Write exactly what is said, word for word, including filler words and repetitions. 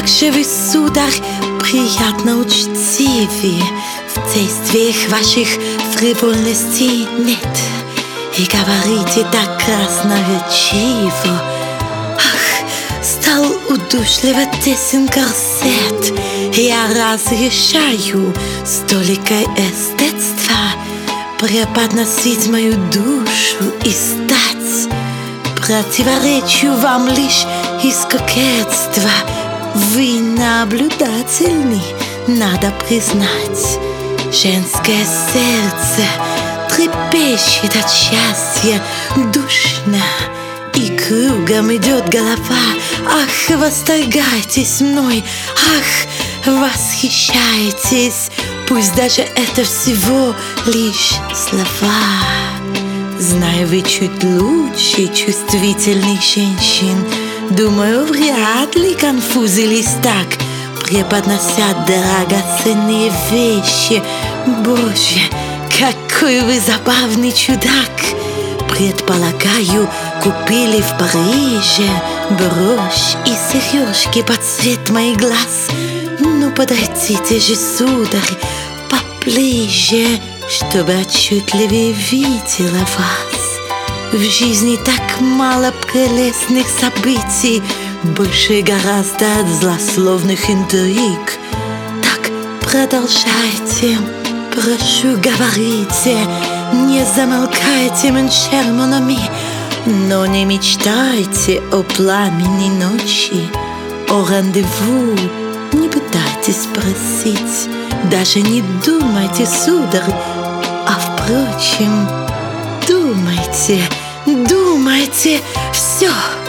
как же вы, сударь, приятно учтивы. В действиях ваших фривольностей нет. И говорите так красноречиво. Ах, стал удушливо тесен корсет. Я разрешаю столько эстетства преподносить мою душу и стать. Противоречу вам лишь из кокетства. Вы наблюдательны, надо признать. Женское сердце трепещет от счастья, душно, и кругом идет голова. Ах, восторгайтесь мной, ах, восхищайтесь. Пусть даже это всего лишь слова. Знаю, вы чуть лучше чувствительных женщин. Думаю, вряд ли конфузились так, преподнося драгоценные вещи. Боже, какой вы забавный чудак! Предполагаю, купили в Париже брошь и сережки под цвет моих глаз. Ну, подойдите же, сударь, поближе, чтобы отчетливее видела вас. В жизни так мало прелестных событий, больше гораздо от злословных интриг. Так продолжайте, прошу, говорите, не замолкайте, mon cher mon ami, но не мечтайте о пламени ночи, о рандеву не пытайтесь просить, даже не думайте, сударь, а впрочем, думайте, думайте, все.